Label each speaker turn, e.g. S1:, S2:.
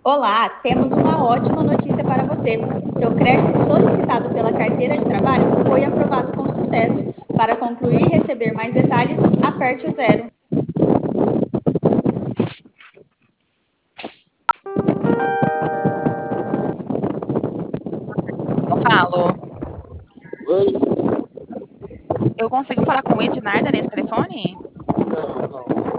S1: Olá, temos uma ótima notícia para você. Seu crédito solicitado pela carteira de trabalho foi aprovado com sucesso. Para concluir e receber mais detalhes, aperte o zero.
S2: Eu falo.
S3: Oi?
S2: Eu consigo falar com o Ednarda nesse telefone?
S3: Não, não.